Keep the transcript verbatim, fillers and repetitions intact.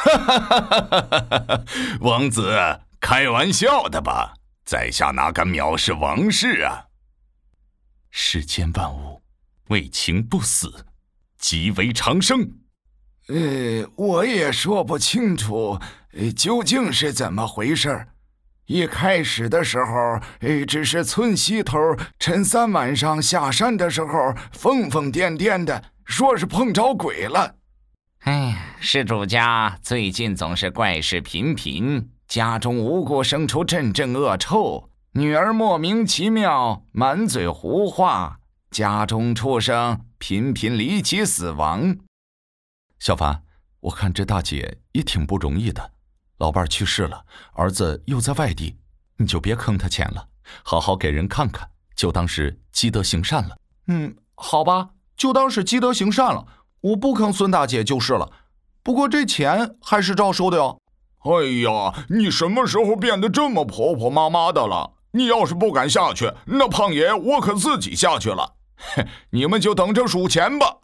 王子，开玩笑的吧？在下哪敢藐视王室啊！世间万物，为情不死，即为长生。 呃，我也说不清楚，呃，究竟是怎么回事。一开始的时候，呃，只是村西头陈三晚上下山的时候，疯疯癫癫的，说是碰着鬼了。 哎，施主家最近总是怪事频频，家中无故生出阵阵恶臭，女儿莫名其妙满嘴胡话，家中畜生频频离奇死亡。 小凡，我看这大姐也挺不容易的，老伴去世了，儿子又在外地，你就别坑他钱了，好好给人看看，就当是积德行善了。 嗯，好吧，就当是积德行善了，我不坑孙大姐就是了。不过这钱还是照收的哟。 哎呀，你什么时候变得这么婆婆妈妈的了？你要是不敢下去，那胖爷我可自己下去了。你们就等着数钱吧。